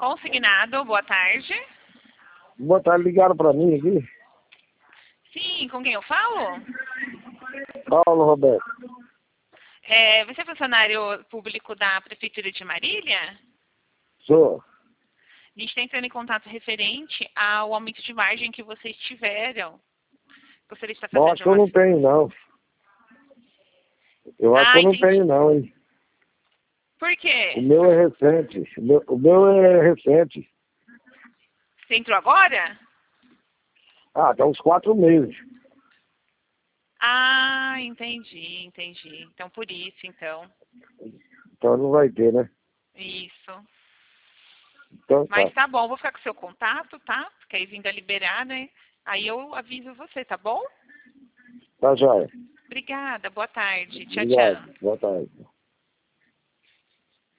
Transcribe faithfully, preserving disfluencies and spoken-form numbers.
Consignado, boa tarde. Boa tarde, ligaram para mim aqui. Sim, com quem eu falo? Paulo Roberto. É, você é funcionário público da Prefeitura de Marília? Sou. A gente está entrando em contato referente ao aumento de margem que vocês tiveram. Gostaria de estar Eu fazendo acho que eu uma... não tenho, não. Eu acho Ah, que eu não entendi. tenho, não, hein. Por O quê? meu é recente. O meu, o meu é recente. Você entrou agora? Ah, tá uns quatro meses. Ah, entendi, entendi. Então, por isso, então. Então não vai ter, né? Isso. Então tá. Mas tá bom, vou ficar com o seu contato, tá? Porque aí vindo a liberar, né? Aí eu aviso você, tá bom? Tá, joia. Obrigada, boa tarde. Tchau, Obrigado. tchau. Boa tarde.